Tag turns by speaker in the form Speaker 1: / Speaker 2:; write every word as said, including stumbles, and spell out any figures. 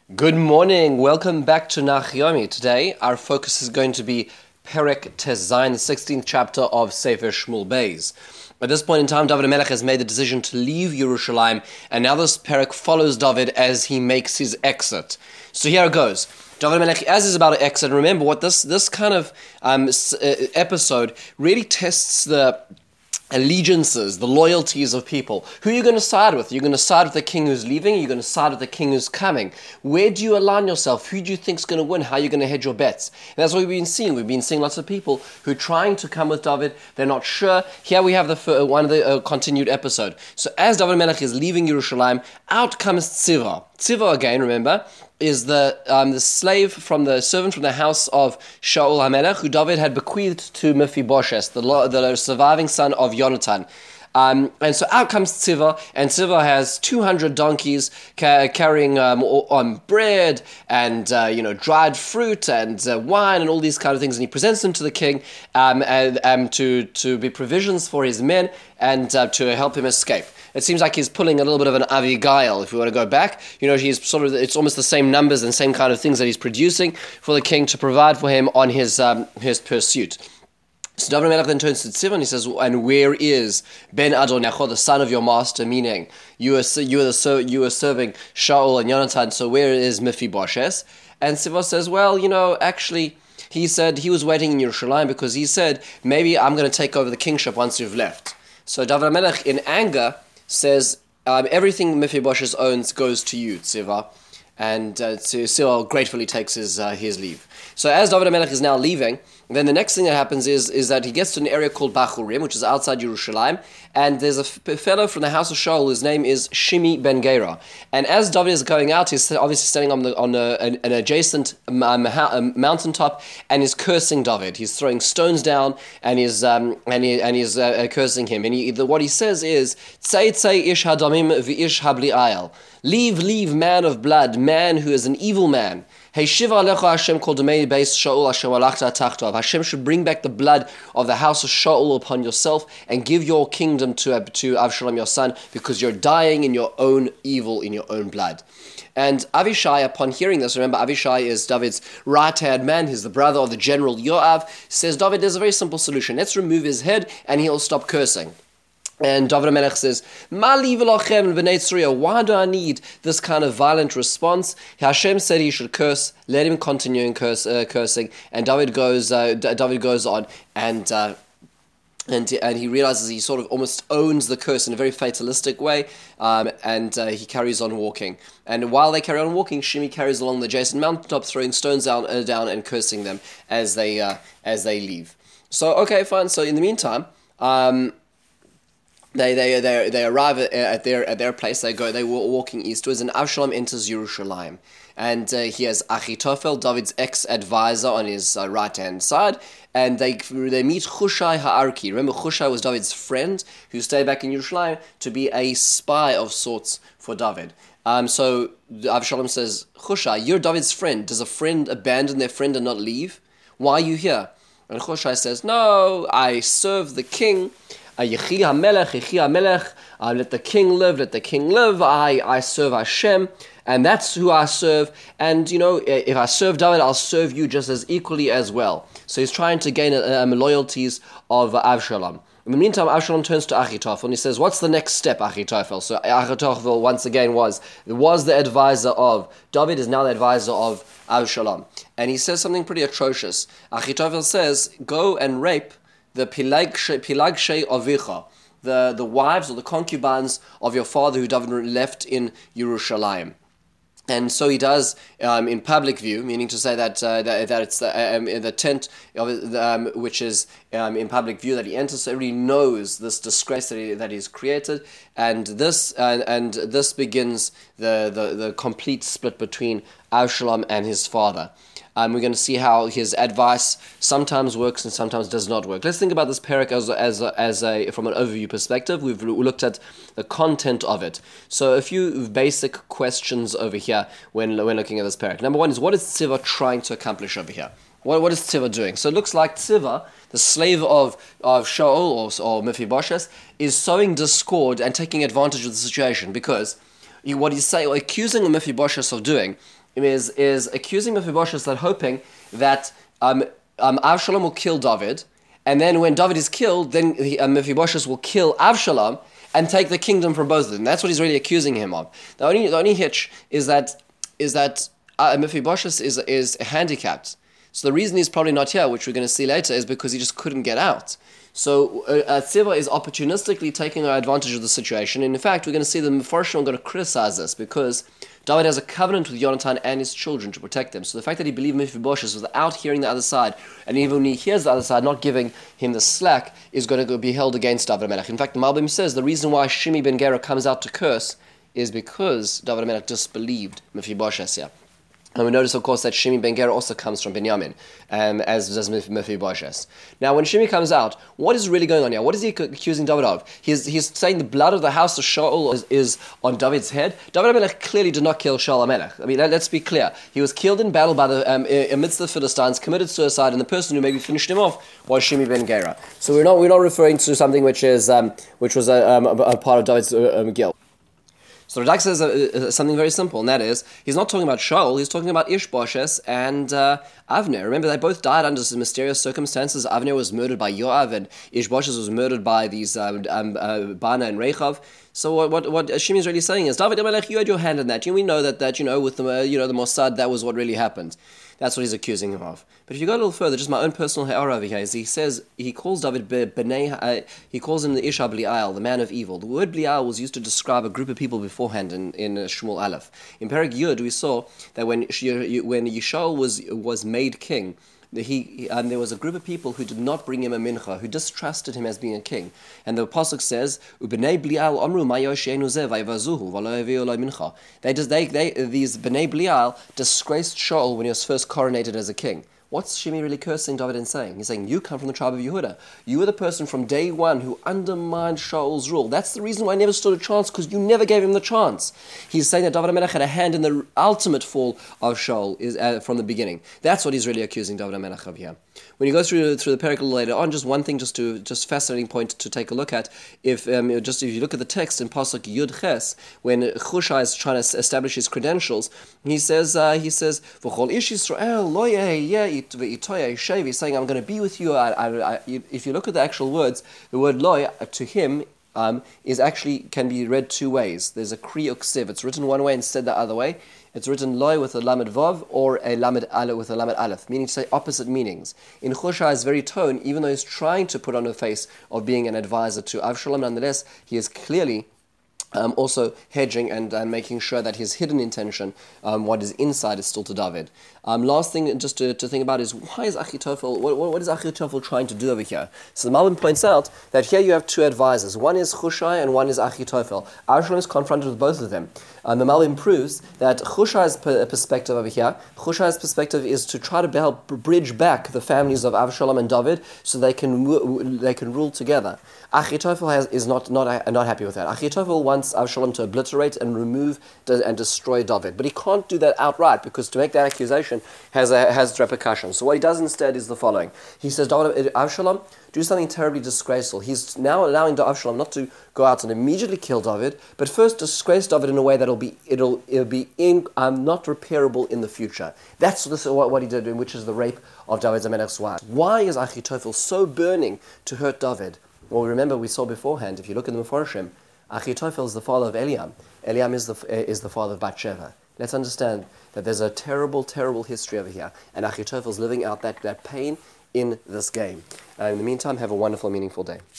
Speaker 1: Good morning. Welcome back to Nachiyomi. Today, our focus is going to be Perek Tezayin, the sixteenth chapter of Sefer Shmuel Beis. At this point in time, David HaMelech has made the decision to leave Yerushalayim, and now this Perek follows David as he makes his exit. So here it goes. David HaMelech, as he's about to exit, remember what this this kind of um, episode really tests the allegiances, the loyalties of people. Who are you going to side with? You're going to side with the king who's leaving? You're going to side with the king who's coming? Where do you align yourself? Who do you think is going to win? How are you going to hedge your bets? And that's what we've been seeing. We've been seeing lots of people who are trying to come with David. They're not sure. Here we have the one of the uh, continued episode. So as David Melech is leaving Yerushalayim, out comes Tziva. Tziva, again, remember, is the um, the slave from the servant from the house of Shaul HaMelech, who David had bequeathed to Mephibosheth, the, the surviving son of Yonatan. Um, and so out comes Tziva, and Tziva has two hundred donkeys ca- carrying um, on bread and uh, you know dried fruit and uh, wine and all these kind of things, and he presents them to the king um, and um, to to be provisions for his men and uh, to help him escape. It seems like he's pulling a little bit of an Avigail, if we want to go back. You know, he's sort of, it's almost the same numbers and same kind of things that he's producing for the king to provide for him on his um, his pursuit. So David HaMelech then turns to Tziva and he says, and where is Ben Adonai, the son of your master, meaning you are, you are, the, you are serving Shaul and Yonatan, so where is Mephibosheth? And Tziva says, well, you know, actually, he said he was waiting in Yerushalayim because he said, maybe I'm going to take over the kingship once you've left. So David HaMelech, in anger, says, um, everything Mephibosheth owns goes to you, Tziva. And uh, Tziva gratefully takes his uh, his leave. So as David HaMelech is now leaving, then the next thing that happens is, is that he gets to an area called Bachurim, which is outside Yerushalayim, and there's a f- fellow from the house of Shaul, whose name is Shimi ben Gera. And as David is going out, he's obviously standing on the on a, an, an adjacent um, um, mountaintop, and he's cursing David. He's throwing stones down, and he's um, and he and he's uh, cursing him. And he, the, what he says is, "Tzei tzei ish hadamim v'ish habli ayel." Leave, leave, man of blood, man who is an evil man. Hashem should bring back the blood of the house of Shaul upon yourself and give your kingdom to, to Avshalom your son, because you're dying in your own evil, in your own blood. And Avishai, upon hearing this, remember Avishai is David's right-hand man, he's the brother of the general Yoav, says, David, there's a very simple solution. Let's remove his head and he'll stop cursing. And David HaMelech says, Mali v'lochem b'nei Tzruya, why do I need this kind of violent response? Hashem said he should curse, let him continue in curse, uh, cursing, and David goes uh, David goes on, and uh, and and he realizes he sort of almost owns the curse in a very fatalistic way, um, and uh, he carries on walking. And while they carry on walking, Shimi carries along the adjacent mountaintop, throwing stones down, uh, down and cursing them as they uh, as they leave. So, okay, fine. So in the meantime, um, They they they they arrive at, at their at their place. They go. They were walking eastwards, and Avshalom enters Yerushalayim, and uh, he has Achitophel, David's ex-advisor, on his uh, right hand side, and they they meet Hushai Ha'arki. Remember, Hushai was David's friend who stayed back in Yerushalayim to be a spy of sorts for David. Um, so Avshalom says, Hushai, you're David's friend. Does a friend abandon their friend and not leave? Why are you here? And Hushai says, no, I serve the king. Yechi HaMelech, Yechi HaMelech, uh, let the king live, let the king live, I, I serve Hashem, and that's who I serve, and you know, if I serve David, I'll serve you just as equally as well. So he's trying to gain um, loyalties of uh, Avshalom. In the meantime, Avshalom turns to Achitophel and he says, what's the next step, Achitophel? So Achitophel, once again, was, was the advisor of David, is now the advisor of Avshalom. And he says something pretty atrocious. Achitophel says, go and rape the Pilagshe Avicha, the, the wives or the concubines of your father who David left in Yerushalayim. And so he does um, in public view, meaning to say that uh, that, that it's the, um, the tent of um, which is um, in public view that he enters, so everybody knows this disgrace that, he, that he's created, and this uh, and this begins the, the, the complete split between Avshalom and his father. Um, we're going to see how his advice sometimes works and sometimes does not work. Let's think about this perek as as a, as a from an overview perspective. We've looked at the content of it. So a few basic questions over here when when looking at this perek. Number one is, what is Tziva trying to accomplish over here? What what is Tziva doing? So it looks like Tziva, the slave of of Shaul or, or Mephibosheth, is sowing discord and taking advantage of the situation, because what he's saying, accusing Mephibosheth of doing, is is accusing Mephibosheth, that hoping that um, um, Avshalom will kill David, and then when David is killed, then he, uh, Mephibosheth will kill Avshalom and take the kingdom from both of them. That's what he's really accusing him of. The only the only hitch is that is that uh, Mephibosheth is is handicapped. So the reason he's probably not here, which we're going to see later, is because he just couldn't get out. So uh, Tziva is opportunistically taking advantage of the situation. And in fact, we're going to see the Mefarshim are going to criticize this because David has a covenant with Yonatan and his children to protect them. So the fact that he believed Mephibosheth without hearing the other side, and even when he hears the other side, not giving him the slack, is going to be held against David HaMelech. In fact, the Malbim says the reason why Shimi ben Gera comes out to curse is because David HaMelech disbelieved Mephibosheth here. And we notice, of course, that Shimi ben Gera also comes from Binyamin, um, as does Mephibosheth. Now, when Shimi comes out, what is really going on here? What is he accusing David of? He's, he's saying the blood of the house of Shaul is, is on David's head. David HaMelech clearly did not kill Shaul HaMelech. I mean, let, let's be clear. He was killed in battle by the um, amidst the Philistines, committed suicide, and the person who maybe finished him off was Shimi ben Gera. So we're not we're not referring to something which is um, which was a, um, a part of David's uh, um, guilt. So Radak says uh, uh, something very simple, and that is, he's not talking about Shaul, he's talking about Ishbosheth and uh, Avner. Remember, they both died under some mysterious circumstances. Avner was murdered by Yoav, and Ishbosheth was murdered by these uh, um, uh, Bana and Rechav. So what what, what Shimi is really saying is, David HaMelech, you had your hand in that. You we know that, that you know, with the, uh, you know, the Mossad, that was what really happened. That's what he's accusing him of. But if you go a little further, just my own personal ha'ara over here is he says, he calls David B'nai, uh, he calls him the Isha B'li'al, the man of evil. The word B'li'al was used to describe a group of people beforehand in, in uh, Shmuel Aleph. In Perek Yud, we saw that when when Yishael was, was made king, He, and there was a group of people who did not bring him a mincha, who distrusted him as being a king. And the Pasuk says, "Ubnei Blial amru ma yosheinu ze vayvazuhu v'lo yaviu lo mincha." They just they they these Bnei Blial disgraced Shaul when he was first coronated as a king. What's Shimi really cursing David and saying? He's saying, you come from the tribe of Yehuda. You were the person from day one who undermined Shaul's rule. That's the reason why I never stood a chance, because you never gave him the chance. He's saying that David HaMelech had a hand in the ultimate fall of Shaul is, uh, from the beginning. That's what he's really accusing David HaMelech of here. When you go through through the perikle later on, just one thing, just to just fascinating point to take a look at. If um, just if you look at the text in Pasuk Yud Ches, when Chushai is trying to establish his credentials, he says uh, he says V'chol ish Yisrael lo yeh He's saying, I'm going to be with you. I, I, I, if you look at the actual words, the word loy to him um, is actually can be read two ways. There's a kri uksiv. It's written one way and said the other way. It's written loy with a lamed vav or a lamed aleph with a lamed aleph, meaning to say opposite meanings. In Chushai's very tone, even though he's trying to put on a face of being an advisor to Avshalom, nonetheless, he is clearly Um, also hedging and uh, making sure that his hidden intention, um, what is inside, is still to David. Um, last thing just to, to think about is, why is Achitophel, what, what is Achitophel trying to do over here? So the Malbim points out that here you have two advisors. One is Chushai and one is Achitophel. Avshalom is confronted with both of them. Um, the Malbim proves that Chushai's per- perspective over here, Chushai's perspective is to try to help bridge back the families of Avshalom and David so they can they can rule together. Achitophel has, is not, not, not happy with that. Achitophel wants Avshalom to obliterate and remove and destroy David. But he can't do that outright, because to make that accusation has a, has repercussions. So what he does instead is the following. He says, Avshalom, do something terribly disgraceful. He's now allowing Avshalom not to go out and immediately kill David, but first disgrace David in a way that'll be it'll it'll be in, um, not repairable in the future. That's this, what, what he did, which is the rape of David HaMelech's wife. Why is Achitophel so burning to hurt David? Well, remember we saw beforehand, if you look at the Mefarshim, Achitophel is the father of Eliam. Eliam is the is the father of Bathsheba. Let's understand that there's a terrible, terrible history over here, and Achitophel is living out that, that pain in this game. Uh, in the meantime, have a wonderful, meaningful day.